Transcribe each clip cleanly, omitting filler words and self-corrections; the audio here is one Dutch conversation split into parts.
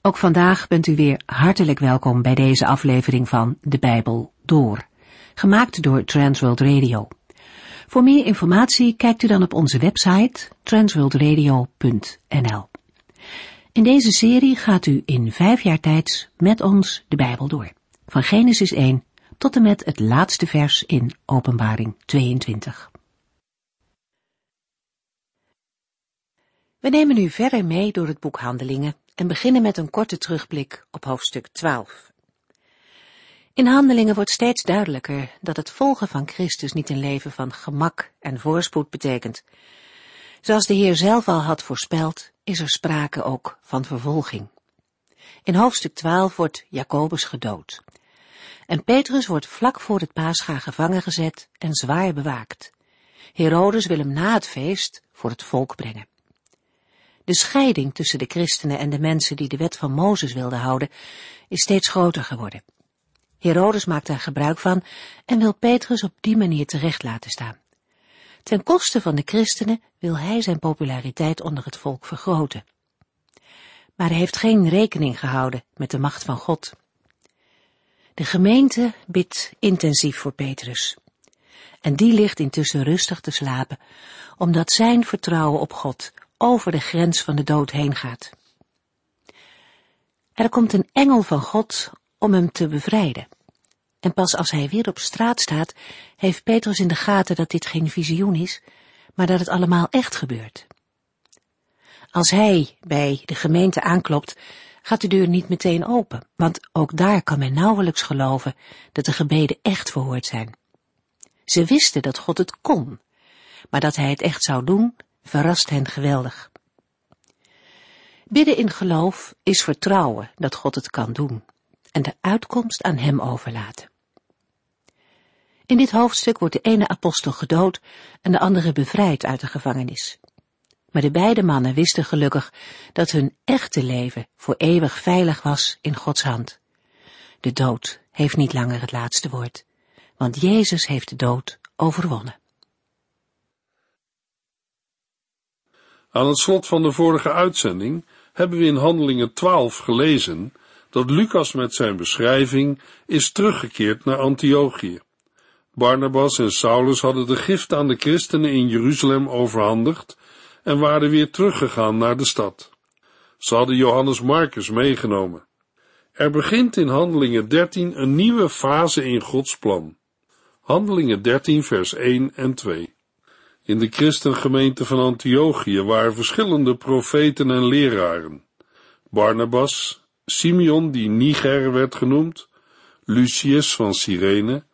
Ook vandaag bent u weer hartelijk welkom bij deze aflevering van De Bijbel Door, gemaakt door Transworld Radio. Voor meer informatie kijkt u dan op onze website transworldradio.nl. In deze serie gaat u in 5 jaar tijd met ons de Bijbel door, van Genesis 1 tot en met het laatste vers in Openbaring 22. We nemen u verder mee door het boek Handelingen en beginnen met een korte terugblik op hoofdstuk 12. In Handelingen wordt steeds duidelijker dat het volgen van Christus niet een leven van gemak en voorspoed betekent. Zoals de Heer zelf al had voorspeld, is er sprake ook van vervolging. In hoofdstuk 12 wordt Jacobus gedood. En Petrus wordt vlak voor het Pascha gevangen gezet en zwaar bewaakt. Herodes wil hem na het feest voor het volk brengen. De scheiding tussen de christenen en de mensen die de wet van Mozes wilden houden, is steeds groter geworden. Herodes maakt daar gebruik van en wil Petrus op die manier terecht laten staan. Ten koste van de christenen wil hij zijn populariteit onder het volk vergroten. Maar hij heeft geen rekening gehouden met de macht van God. De gemeente bidt intensief voor Petrus. En die ligt intussen rustig te slapen, omdat zijn vertrouwen op God over de grens van de dood heen gaat. Er komt een engel van God om hem te bevrijden. En pas als hij weer op straat staat, heeft Petrus in de gaten dat dit geen visioen is, maar dat het allemaal echt gebeurt. Als hij bij de gemeente aanklopt, gaat de deur niet meteen open, want ook daar kan men nauwelijks geloven dat de gebeden echt verhoord zijn. Ze wisten dat God het kon, maar dat hij het echt zou doen, verrast hen geweldig. Bidden in geloof is vertrouwen dat God het kan doen en de uitkomst aan hem overlaten. In dit hoofdstuk wordt de ene apostel gedood en de andere bevrijd uit de gevangenis. Maar de beide mannen wisten gelukkig dat hun echte leven voor eeuwig veilig was in Gods hand. De dood heeft niet langer het laatste woord, want Jezus heeft de dood overwonnen. Aan het slot van de vorige uitzending hebben we in Handelingen 12 gelezen dat Lucas met zijn beschrijving is teruggekeerd naar Antiochië. Barnabas en Saulus hadden de gift aan de christenen in Jeruzalem overhandigd en waren weer teruggegaan naar de stad. Ze hadden Johannes Marcus meegenomen. Er begint in Handelingen 13 een nieuwe fase in Gods plan. Handelingen 13 vers 1 en 2. In de christengemeente van Antiochië waren verschillende profeten en leraren. Barnabas, Simeon die Niger werd genoemd, Lucius van Cyrene,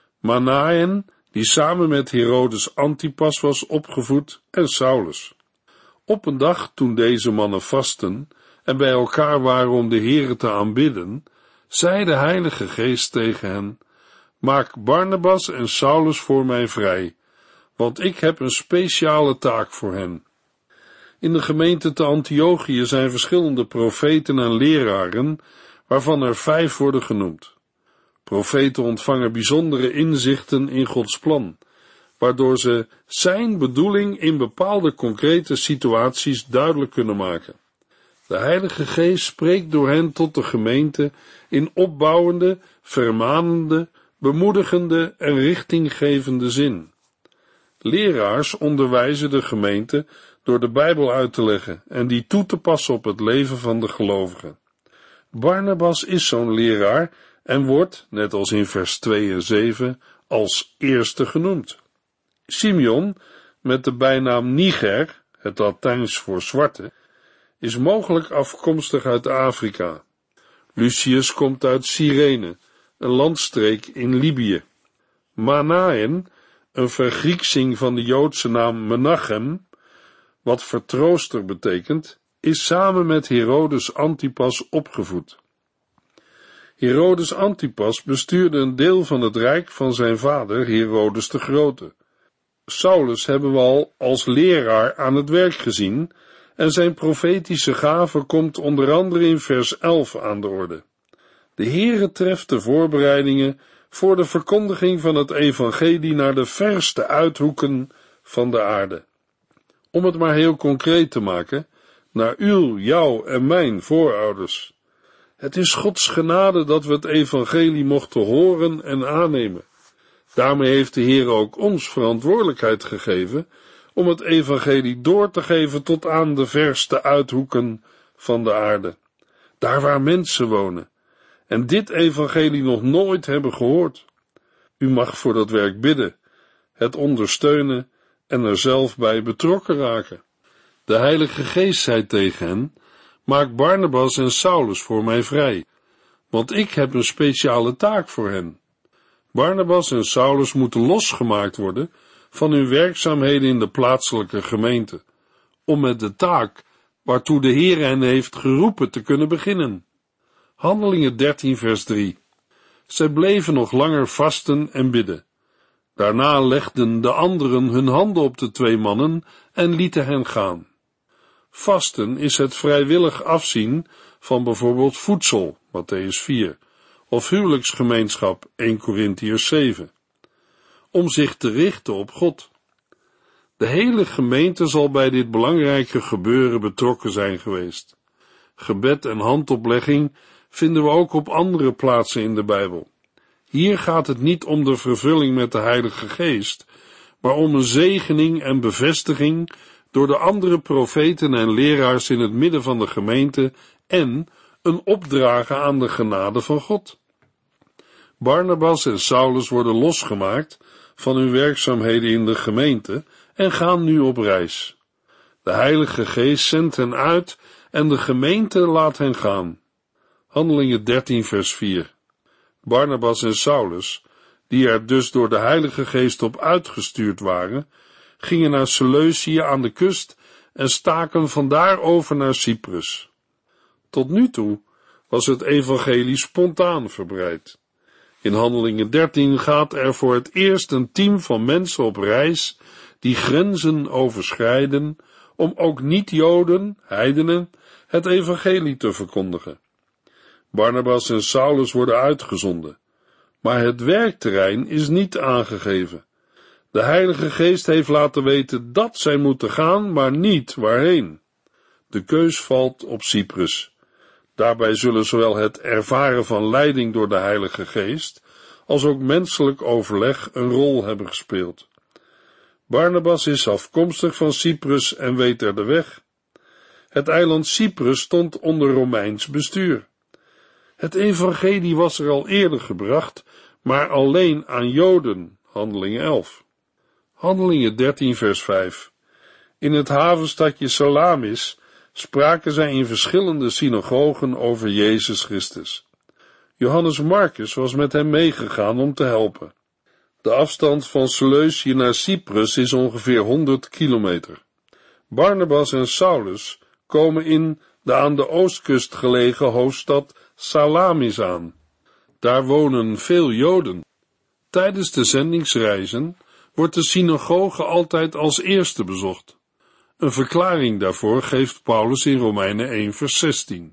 Manaen die samen met Herodes Antipas was opgevoed en Saulus. Op een dag toen deze mannen vasten en bij elkaar waren om de Here te aanbidden, zei de Heilige Geest tegen hen: maak Barnabas en Saulus voor mij vrij, want ik heb een speciale taak voor hen. In de gemeente te Antiochië zijn verschillende profeten en leraren, waarvan er 5 worden genoemd. Profeten ontvangen bijzondere inzichten in Gods plan, waardoor ze zijn bedoeling in bepaalde concrete situaties duidelijk kunnen maken. De Heilige Geest spreekt door hen tot de gemeente in opbouwende, vermanende, bemoedigende en richtinggevende zin. Leraars onderwijzen de gemeente door de Bijbel uit te leggen en die toe te passen op het leven van de gelovigen. Barnabas is zo'n leraar en wordt, net als in vers 2 en 7, als eerste genoemd. Simeon, met de bijnaam Niger, het Latijns voor zwarte, is mogelijk afkomstig uit Afrika. Lucius komt uit Cyrene, een landstreek in Libië. Manaen, een vergrieksing van de Joodse naam Menachem, wat vertrooster betekent, is samen met Herodes Antipas opgevoed. Herodes Antipas bestuurde een deel van het rijk van zijn vader Herodes de Grote. Saulus hebben we al als leraar aan het werk gezien en zijn profetische gave komt onder andere in vers 11 aan de orde. De Heere treft de voorbereidingen voor de verkondiging van het evangelie naar de verste uithoeken van de aarde. Om het maar heel concreet te maken, naar uw, jouw en mijn voorouders, Het is Gods genade dat we het evangelie mochten horen en aannemen. Daarmee heeft de Heer ook ons verantwoordelijkheid gegeven om het evangelie door te geven tot aan de verste uithoeken van de aarde, daar waar mensen wonen en dit evangelie nog nooit hebben gehoord. U mag voor dat werk bidden, het ondersteunen en er zelf bij betrokken raken. De Heilige Geest zei tegen hen: maak Barnabas en Saulus voor mij vrij, want ik heb een speciale taak voor hen. Barnabas en Saulus moeten losgemaakt worden van hun werkzaamheden in de plaatselijke gemeente, om met de taak waartoe de Heer hen heeft geroepen te kunnen beginnen. Handelingen 13 vers 3. Zij bleven nog langer vasten en bidden. Daarna legden de anderen hun handen op de 2 mannen en lieten hen gaan. Vasten is het vrijwillig afzien van bijvoorbeeld voedsel, Mattheüs 4, of huwelijksgemeenschap, 1 Korintiërs 7, om zich te richten op God. De hele gemeente zal bij dit belangrijke gebeuren betrokken zijn geweest. Gebed en handoplegging vinden we ook op andere plaatsen in de Bijbel. Hier gaat het niet om de vervulling met de Heilige Geest, maar om een zegening en bevestiging door de andere profeten en leraars in het midden van de gemeente en een opdragen aan de genade van God. Barnabas en Saulus worden losgemaakt van hun werkzaamheden in de gemeente en gaan nu op reis. De Heilige Geest zendt hen uit en de gemeente laat hen gaan. Handelingen 13 vers 4. Barnabas en Saulus, die er dus door de Heilige Geest op uitgestuurd waren, gingen naar Seleucië aan de kust en staken vandaar over naar Cyprus. Tot nu toe was het evangelie spontaan verbreid. In Handelingen 13 gaat er voor het eerst een team van mensen op reis die grenzen overschrijden om ook niet-Joden, heidenen, het evangelie te verkondigen. Barnabas en Saulus worden uitgezonden, maar het werkterrein is niet aangegeven. De Heilige Geest heeft laten weten dat zij moeten gaan, maar niet waarheen. De keus valt op Cyprus. Daarbij zullen zowel het ervaren van leiding door de Heilige Geest als ook menselijk overleg een rol hebben gespeeld. Barnabas is afkomstig van Cyprus en weet er de weg. Het eiland Cyprus stond onder Romeins bestuur. Het evangelie was er al eerder gebracht, maar alleen aan Joden, Handelingen 11. Handelingen 13 vers 5. In het havenstadje Salamis spraken zij in verschillende synagogen over Jezus Christus. Johannes Marcus was met hem meegegaan om te helpen. De afstand van Seleucië naar Cyprus is ongeveer 100 kilometer. Barnabas en Saulus komen in de aan de oostkust gelegen hoofdstad Salamis aan. Daar wonen veel Joden. Tijdens de zendingsreizen wordt de synagoge altijd als eerste bezocht. Een verklaring daarvoor geeft Paulus in Romeinen 1 vers 16.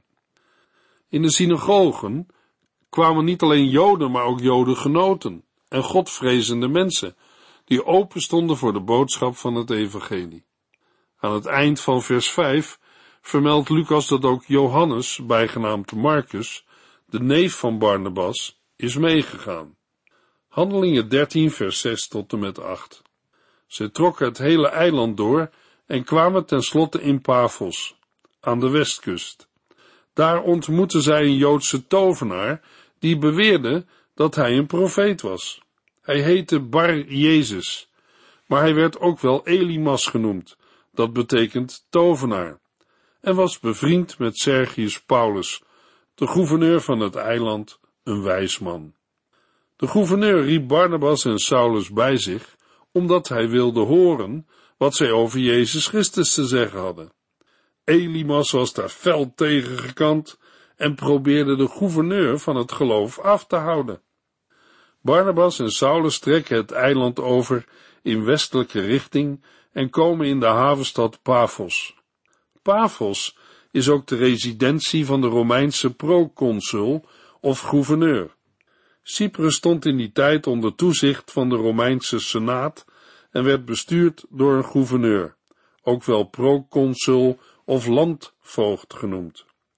In de synagogen kwamen niet alleen Joden, maar ook Jodengenoten en godvrezende mensen, die open stonden voor de boodschap van het evangelie. Aan het eind van vers 5 vermeldt Lucas dat ook Johannes, bijgenaamd Marcus, de neef van Barnabas, is meegegaan. Handelingen 13 vers 6 tot en met 8. Zij trokken het hele eiland door en kwamen tenslotte in Paphos, aan de westkust. Daar ontmoetten zij een Joodse tovenaar, die beweerde dat hij een profeet was. Hij heette Bar Jezus, maar hij werd ook wel Elimas genoemd, dat betekent tovenaar, en was bevriend met Sergius Paulus, de gouverneur van het eiland, een wijs man. De gouverneur riep Barnabas en Saulus bij zich, omdat hij wilde horen wat zij over Jezus Christus te zeggen hadden. Elimas was daar fel tegen gekant en probeerde de gouverneur van het geloof af te houden. Barnabas en Saulus trekken het eiland over in westelijke richting en komen in de havenstad Paphos. Paphos is ook de residentie van de Romeinse proconsul of gouverneur. Cyprus stond in die tijd onder toezicht van de Romeinse senaat en werd bestuurd door een gouverneur, ook wel proconsul of landvoogd genoemd.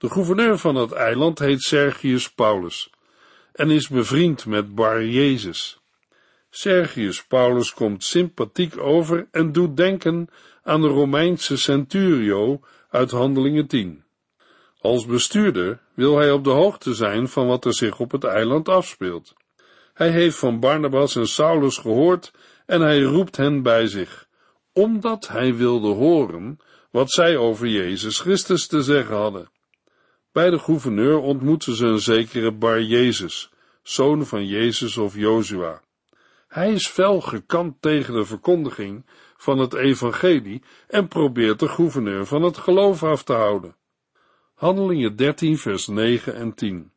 De gouverneur van het eiland heet Sergius Paulus en is bevriend met Bar-Jezus. Sergius Paulus komt sympathiek over en doet denken aan de Romeinse centurio uit Handelingen 10. Als bestuurder wil hij op de hoogte zijn van wat er zich op het eiland afspeelt. Hij heeft van Barnabas en Saulus gehoord en hij roept hen bij zich, omdat hij wilde horen wat zij over Jezus Christus te zeggen hadden. Bij de gouverneur ontmoeten ze een zekere Bar-Jezus, zoon van Jezus of Jozua. Hij is fel gekant tegen de verkondiging van het evangelie en probeert de gouverneur van het geloof af te houden. Handelingen 13 vers 9 en 10.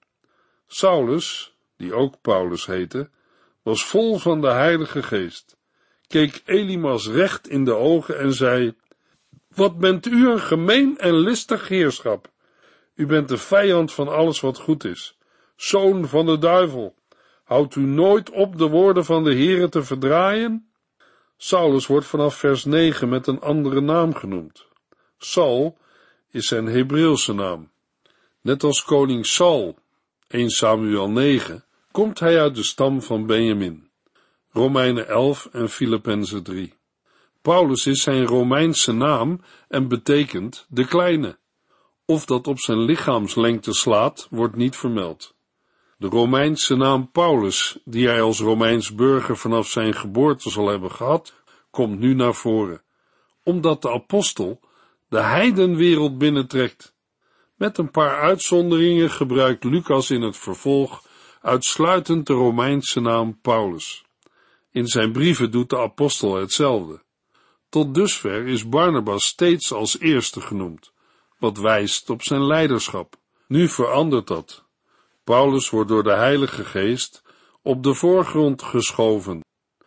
Saulus, die ook Paulus heette, was vol van de Heilige Geest, keek Elymas recht in de ogen en zei, wat bent u een gemeen en listig heerschap. U bent de vijand van alles wat goed is, zoon van de duivel. Houdt u nooit op de woorden van de Heere te verdraaien? Saulus wordt vanaf vers 9 met een andere naam genoemd. Saul is zijn Hebreeuwse naam. Net als koning Saul, 1 Samuel 9, komt hij uit de stam van Benjamin. Romeinen 11 en Filippenzen 3. Paulus is zijn Romeinse naam en betekent de kleine. Of dat op zijn lichaamslengte slaat, wordt niet vermeld. De Romeinse naam Paulus, die hij als Romeins burger vanaf zijn geboorte zal hebben gehad, komt nu naar voren, omdat de apostel de heidenwereld binnentrekt. Met een paar uitzonderingen gebruikt Lucas in het vervolg uitsluitend de Romeinse naam Paulus. In zijn brieven doet de apostel hetzelfde. Tot dusver is Barnabas steeds als eerste genoemd, wat wijst op zijn leiderschap. Nu verandert dat. Paulus wordt door de Heilige Geest op de voorgrond geschoven.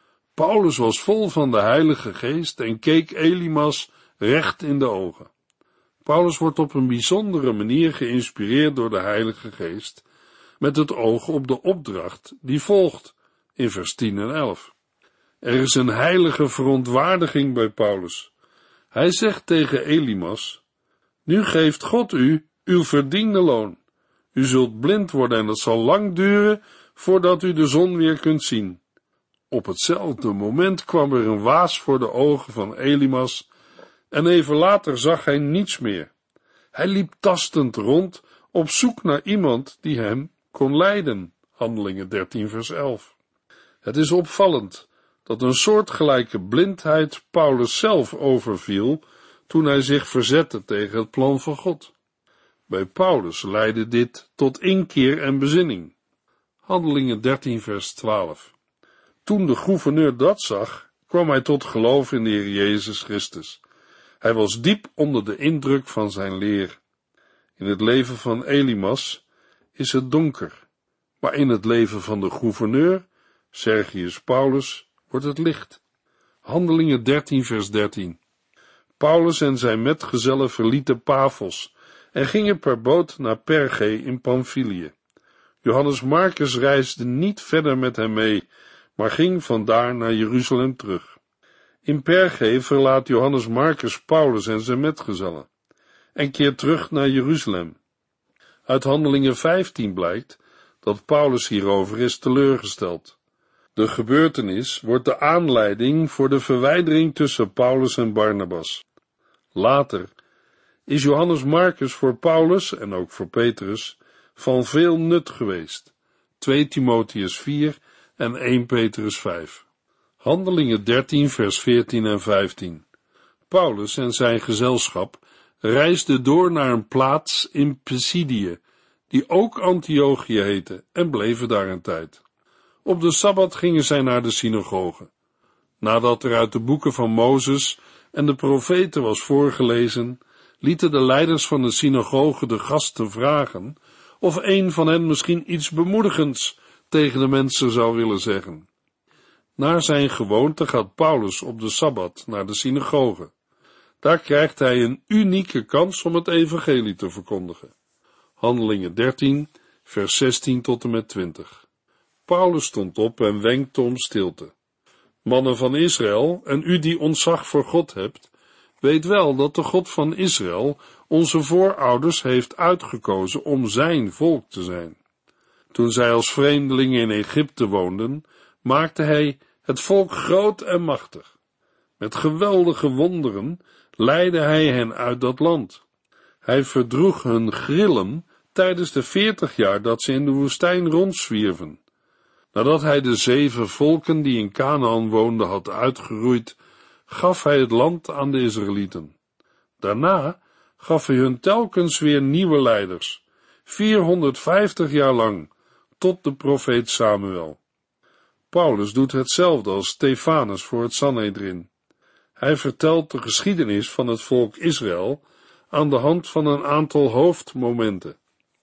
Paulus was vol van de Heilige Geest en keek Elymas recht in de ogen. Paulus wordt op een bijzondere manier geïnspireerd door de Heilige Geest, met het oog op de opdracht die volgt, in vers 10 en 11. Er is een heilige verontwaardiging bij Paulus. Hij zegt tegen Elymas, nu geeft God u uw verdiende loon. U zult blind worden en het zal lang duren voordat u de zon weer kunt zien. Op hetzelfde moment kwam er een waas voor de ogen van Elymas en even later zag hij niets meer. Hij liep tastend rond op zoek naar iemand die hem kon leiden. Handelingen 13 vers 11. Het is opvallend dat een soortgelijke blindheid Paulus zelf overviel toen hij zich verzette tegen het plan van God. Bij Paulus leidde dit tot inkeer en bezinning. Handelingen 13 vers 12. Toen de gouverneur dat zag, kwam hij tot geloof in de Heer Jezus Christus. Hij was diep onder de indruk van zijn leer. In het leven van Elymas is het donker, maar in het leven van de gouverneur, Sergius Paulus, wordt het licht. Handelingen 13 vers 13. Paulus en zijn metgezellen verlieten Paphos en gingen per boot naar Perge in Pamphylië. Johannes Marcus reisde niet verder met hem mee, maar ging vandaar naar Jeruzalem terug. In Perge verlaat Johannes Marcus Paulus en zijn metgezellen en keert terug naar Jeruzalem. Uit Handelingen 15 blijkt dat Paulus hierover is teleurgesteld. De gebeurtenis wordt de aanleiding voor de verwijdering tussen Paulus en Barnabas. Later is Johannes Marcus voor Paulus en ook voor Petrus van veel nut geweest. 2 Timotheus 4 en 1 Petrus 5. Handelingen 13 vers 14 en 15. Paulus en zijn gezelschap reisden door naar een plaats in Pisidië, die ook Antiochië heette, en bleven daar een tijd. Op de Sabbat gingen zij naar de synagoge. Nadat er uit de boeken van Mozes en de profeten was voorgelezen, lieten de leiders van de synagoge de gasten vragen of een van hen misschien iets bemoedigends tegen de mensen zou willen zeggen. Naar zijn gewoonte gaat Paulus op de Sabbat naar de synagoge. Daar krijgt hij een unieke kans om het evangelie te verkondigen. Handelingen 13, vers 16 tot en met 20. Paulus stond op en wenkte om stilte. Mannen van Israël, en u die ontzag voor God hebt, weet wel dat de God van Israël onze voorouders heeft uitgekozen om zijn volk te zijn. Toen zij als vreemdelingen in Egypte woonden, maakte hij het volk groot en machtig. Met geweldige wonderen leidde hij hen uit dat land. Hij verdroeg hun grillen tijdens de 40 jaar dat ze in de woestijn rondzwierven. Nadat hij de 7 volken die in Kanaan woonden had uitgeroeid, gaf hij het land aan de Israëlieten. Daarna gaf hij hun telkens weer nieuwe leiders, 450 jaar lang, tot de profeet Samuel. Paulus doet hetzelfde als Stefanus voor het Sanhedrin. Hij vertelt de geschiedenis van het volk Israël aan de hand van een aantal hoofdmomenten.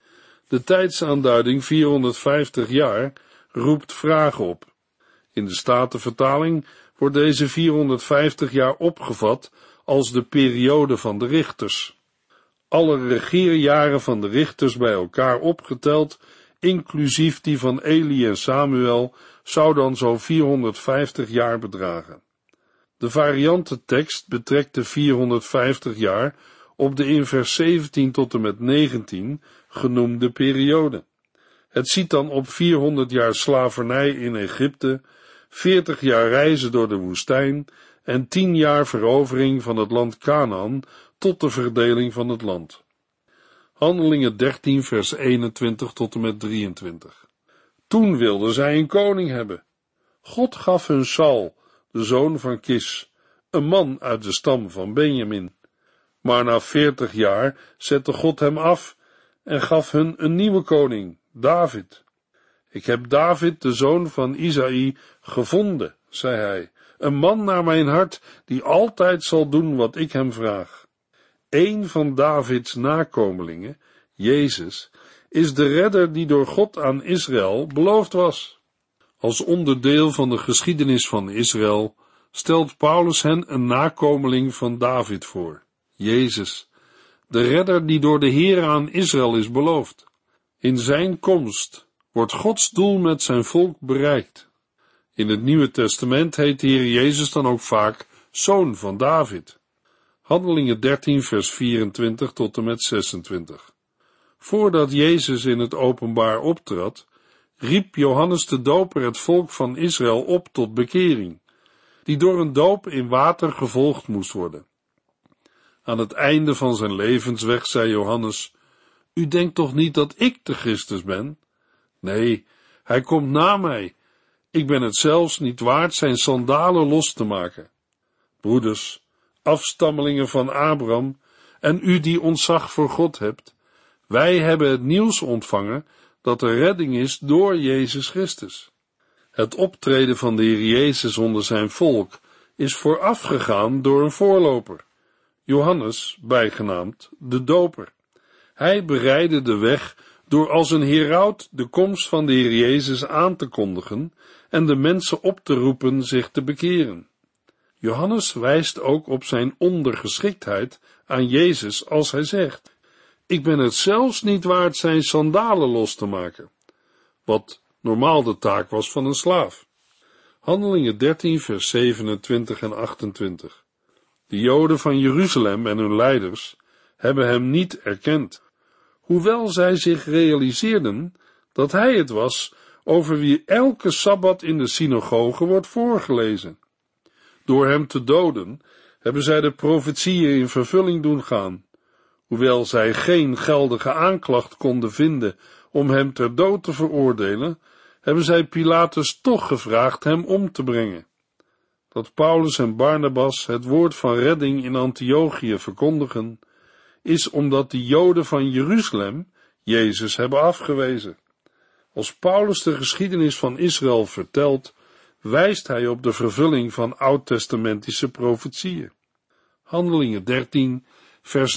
De tijdsaanduiding 450 jaar roept vragen op. In de Statenvertaling wordt deze 450 jaar opgevat als de periode van de richters. Alle regeerjaren van de richters bij elkaar opgeteld, inclusief die van Eli en Samuel, zou dan zo'n 450 jaar bedragen. De variantentekst betrekt de 450 jaar op de in vers 17 tot en met 19 genoemde periode. Het ziet dan op 400 jaar slavernij in Egypte, 40 jaar reizen door de woestijn en 10 jaar verovering van het land Kanaan tot de verdeling van het land. Handelingen 13 vers 21 tot en met 23. Toen wilden zij een koning hebben. God gaf hun Saul, de zoon van Kis, een man uit de stam van Benjamin. Maar na 40 jaar zette God hem af en gaf hun een nieuwe koning, David. Ik heb David, de zoon van Isaï, gevonden, zei hij, een man naar mijn hart, die altijd zal doen wat ik hem vraag. Een van Davids nakomelingen, Jezus, is de redder die door God aan Israël beloofd was. Als onderdeel van de geschiedenis van Israël stelt Paulus hen een nakomeling van David voor, Jezus, de redder die door de Heer aan Israël is beloofd. In zijn komst wordt Gods doel met zijn volk bereikt. In het Nieuwe Testament heet de Heer Jezus dan ook vaak Zoon van David. Handelingen 13 vers 24 tot en met 26. Voordat Jezus in het openbaar optrad, riep Johannes de Doper het volk van Israël op tot bekering, die door een doop in water gevolgd moest worden. Aan het einde van zijn levensweg zei Johannes: U denkt toch niet dat ik de Christus ben? Nee, hij komt na mij. Ik ben het zelfs niet waard zijn sandalen los te maken. Broeders, afstammelingen van Abraham, en u die ontzag voor God hebt, wij hebben het nieuws ontvangen dat er redding is door Jezus Christus. Het optreden van de Heer Jezus onder zijn volk is voorafgegaan door een voorloper, Johannes, bijgenaamd de Doper. Hij bereidde de weg door als een heraut de komst van de Heer Jezus aan te kondigen en de mensen op te roepen zich te bekeren. Johannes wijst ook op zijn ondergeschiktheid aan Jezus als hij zegt: Ik ben het zelfs niet waard zijn sandalen los te maken, wat normaal de taak was van een slaaf. Handelingen 13 vers 27 en 28. De Joden van Jeruzalem en hun leiders hebben hem niet erkend, hoewel zij zich realiseerden dat hij het was over wie elke sabbat in de synagoge wordt voorgelezen. Door hem te doden hebben zij de profetieën in vervulling doen gaan. Hoewel zij geen geldige aanklacht konden vinden om hem ter dood te veroordelen, hebben zij Pilatus toch gevraagd hem om te brengen. Dat Paulus en Barnabas het woord van redding in Antiochië verkondigen, is omdat de Joden van Jeruzalem Jezus hebben afgewezen. Als Paulus de geschiedenis van Israël vertelt, wijst hij op de vervulling van oud-testamentische profetieën. Handelingen 13, vers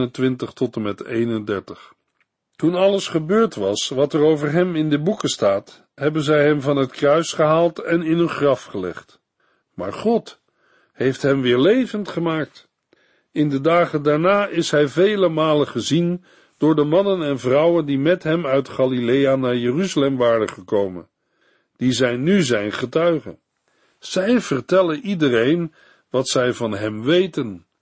29 tot en met 31. Toen alles gebeurd was wat er over hem in de boeken staat, hebben zij hem van het kruis gehaald en in een graf gelegd. Maar God heeft hem weer levend gemaakt. In de dagen daarna is hij vele malen gezien door de mannen en vrouwen die met hem uit Galilea naar Jeruzalem waren gekomen. Die zijn nu zijn getuigen. Zij vertellen iedereen wat zij van hem weten.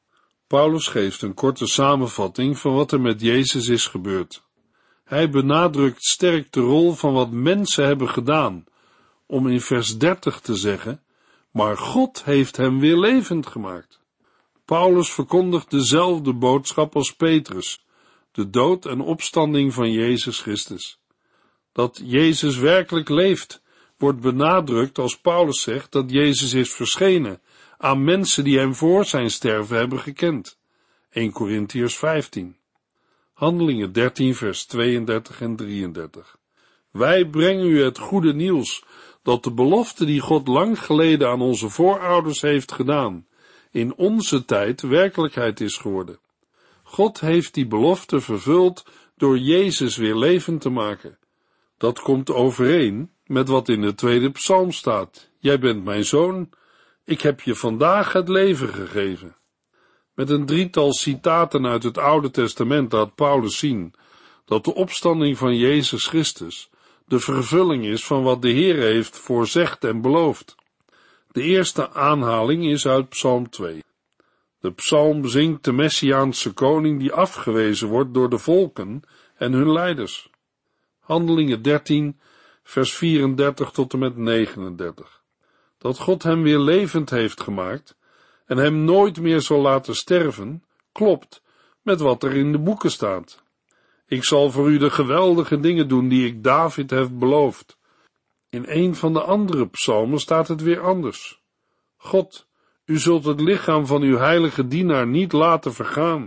Paulus geeft een korte samenvatting van wat er met Jezus is gebeurd. Hij benadrukt sterk de rol van wat mensen hebben gedaan, om in vers 30 te zeggen, maar God heeft hem weer levend gemaakt. Paulus verkondigt dezelfde boodschap als Petrus, de dood en opstanding van Jezus Christus. Dat Jezus werkelijk leeft, wordt benadrukt als Paulus zegt dat Jezus is verschenen aan mensen die hem voor zijn sterven hebben gekend. 1 Korintiërs 15. Handelingen 13 vers 32 en 33. Wij brengen u het goede nieuws, dat de belofte die God lang geleden aan onze voorouders heeft gedaan, in onze tijd werkelijkheid is geworden. God heeft die belofte vervuld door Jezus weer levend te maken. Dat komt overeen met wat in de tweede psalm staat. Jij bent mijn zoon, ik heb je vandaag het leven gegeven. Met een drietal citaten uit het Oude Testament laat Paulus zien dat de opstanding van Jezus Christus de vervulling is van wat de Heer heeft voorzegd en beloofd. De eerste aanhaling is uit Psalm 2. De psalm zingt de Messiaanse koning die afgewezen wordt door de volken en hun leiders. Handelingen 13, vers 34 tot en met 39. Dat God hem weer levend heeft gemaakt en hem nooit meer zal laten sterven, klopt met wat er in de boeken staat. Ik zal voor u de geweldige dingen doen die ik David heb beloofd. In een van de andere psalmen staat het weer anders. God, u zult het lichaam van uw heilige dienaar niet laten vergaan.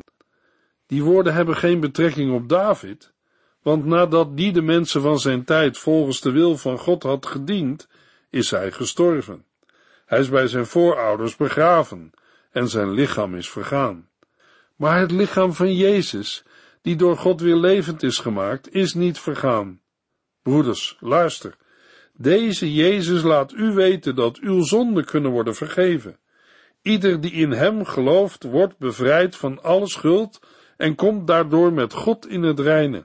Die woorden hebben geen betrekking op David, want nadat die de mensen van zijn tijd volgens de wil van God had gediend, is hij gestorven. Hij is bij zijn voorouders begraven en zijn lichaam is vergaan. Maar het lichaam van Jezus, die door God weer levend is gemaakt, is niet vergaan. Broeders, luister. Deze Jezus laat u weten dat uw zonden kunnen worden vergeven. Ieder die in hem gelooft, wordt bevrijd van alle schuld en komt daardoor met God in het reine.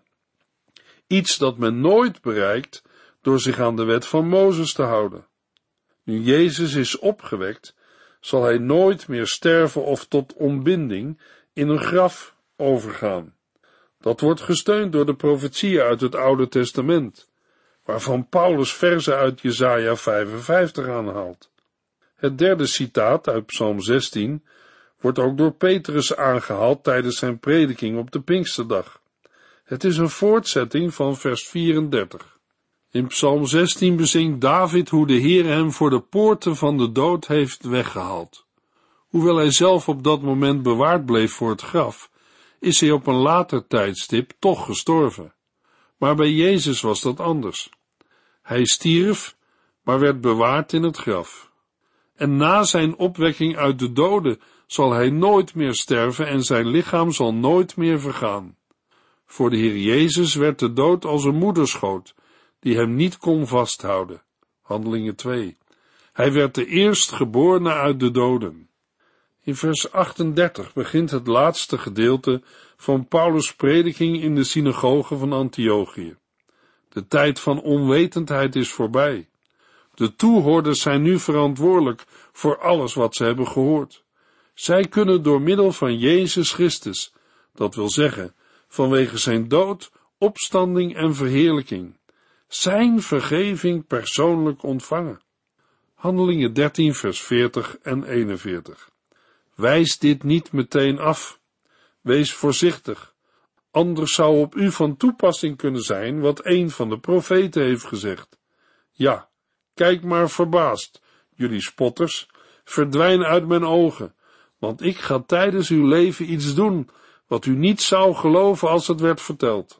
Iets dat men nooit bereikt door zich aan de wet van Mozes te houden. Nu Jezus is opgewekt, zal hij nooit meer sterven of tot ontbinding in een graf overgaan. Dat wordt gesteund door de profetieën uit het Oude Testament, waarvan Paulus verzen uit Jesaja 55 aanhaalt. Het derde citaat uit Psalm 16 wordt ook door Petrus aangehaald tijdens zijn prediking op de Pinksterdag. Het is een voortzetting van vers 34. In Psalm 16 bezingt David hoe de Heer hem voor de poorten van de dood heeft weggehaald. Hoewel hij zelf op dat moment bewaard bleef voor het graf, is hij op een later tijdstip toch gestorven. Maar bij Jezus was dat anders. Hij stierf, maar werd bewaard in het graf. En na zijn opwekking uit de doden zal hij nooit meer sterven en zijn lichaam zal nooit meer vergaan. Voor de Heer Jezus werd de dood als een moederschoot, die hem niet kon vasthouden. Handelingen 2. Hij werd de eerstgeborene uit de doden. In vers 38 begint het laatste gedeelte van Paulus' prediking in de synagoge van Antiochië. De tijd van onwetendheid is voorbij. De toehoorders zijn nu verantwoordelijk voor alles wat ze hebben gehoord. Zij kunnen door middel van Jezus Christus, dat wil zeggen, vanwege zijn dood, opstanding en verheerlijking, zijn vergeving persoonlijk ontvangen. Handelingen 13 vers 40 en 41. Wijs dit niet meteen af. Wees voorzichtig, anders zou op u van toepassing kunnen zijn wat een van de profeten heeft gezegd. Ja, kijk maar verbaasd, jullie spotters, verdwijn uit mijn ogen, want ik ga tijdens uw leven iets doen, wat u niet zou geloven als het werd verteld.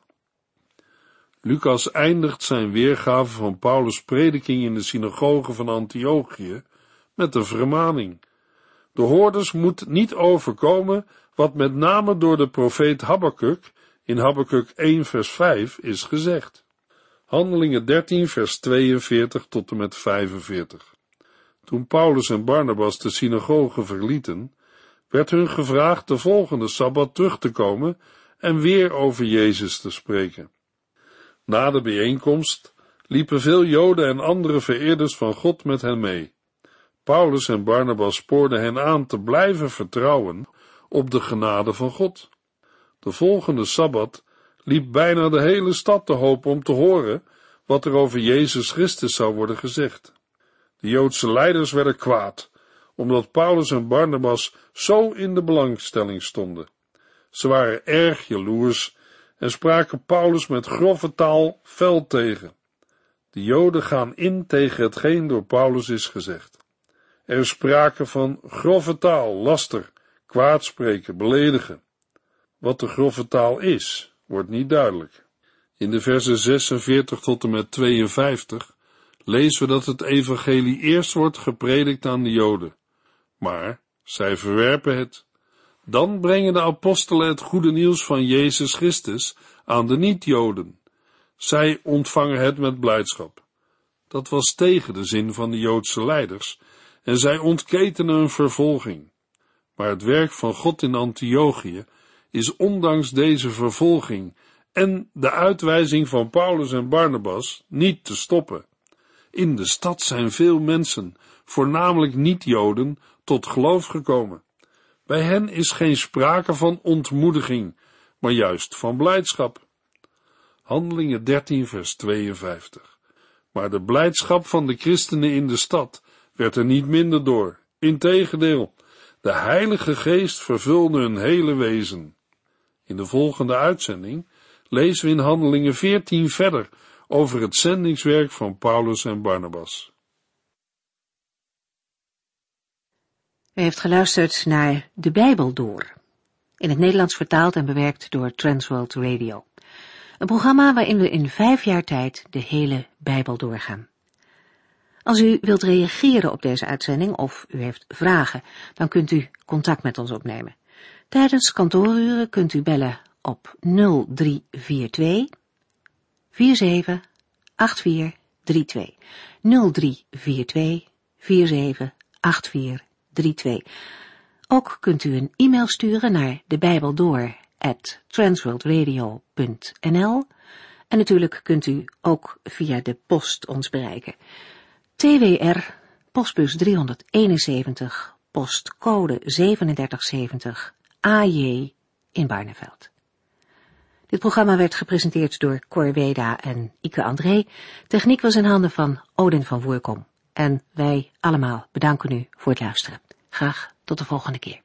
Lucas eindigt zijn weergave van Paulus' prediking in de synagoge van Antiochië met een vermaning. De hoorders moet niet overkomen wat met name door de profeet Habakuk in Habakuk 1 vers 5 is gezegd. Handelingen 13 vers 42 tot en met 45. Toen Paulus en Barnabas de synagoge verlieten, werd hun gevraagd de volgende Sabbat terug te komen en weer over Jezus te spreken. Na de bijeenkomst liepen veel Joden en andere vereerders van God met hen mee. Paulus en Barnabas spoorden hen aan te blijven vertrouwen op de genade van God. De volgende Sabbat liep bijna de hele stad te hoop om te horen wat er over Jezus Christus zou worden gezegd. De Joodse leiders werden kwaad, omdat Paulus en Barnabas zo in de belangstelling stonden. Ze waren erg jaloers en spraken Paulus met grove taal fel tegen. De Joden gaan in tegen hetgeen door Paulus is gezegd. Er is sprake van grove taal, laster, kwaadspreken, beledigen. Wat de grove taal is, wordt niet duidelijk. In de versen 46 tot en met 52 lezen we dat het evangelie eerst wordt gepredikt aan de Joden. Maar zij verwerpen het. Dan brengen de apostelen het goede nieuws van Jezus Christus aan de niet-Joden. Zij ontvangen het met blijdschap. Dat was tegen de zin van de Joodse leiders en zij ontketenen een vervolging. Maar het werk van God in Antiochië is ondanks deze vervolging en de uitwijzing van Paulus en Barnabas niet te stoppen. In de stad zijn veel mensen, voornamelijk niet-Joden, tot geloof gekomen. Bij hen is geen sprake van ontmoediging, maar juist van blijdschap. Handelingen 13 vers 52. Maar de blijdschap van de christenen in de stad werd er niet minder door. Integendeel, de Heilige Geest vervulde hun hele wezen. In de volgende uitzending lezen we in Handelingen 14 verder over het zendingswerk van Paulus en Barnabas. U heeft geluisterd naar De Bijbel Door, in het Nederlands vertaald en bewerkt door Transworld Radio. Een programma waarin we in 5 jaar tijd de hele Bijbel doorgaan. Als u wilt reageren op deze uitzending of u heeft vragen, dan kunt u contact met ons opnemen. Tijdens kantooruren kunt u bellen op 0342 478432. 0342 478432. Ook kunt u een e-mail sturen naar debijbeldoor@transworldradio.nl en natuurlijk kunt u ook via de post ons bereiken. TWR, postbus 371, postcode 3770, AJ in Barneveld. Dit programma werd gepresenteerd door Cor Weda en Ike André. Techniek was in handen van Odin van Voerkom. En wij allemaal bedanken u voor het luisteren. Graag tot de volgende keer.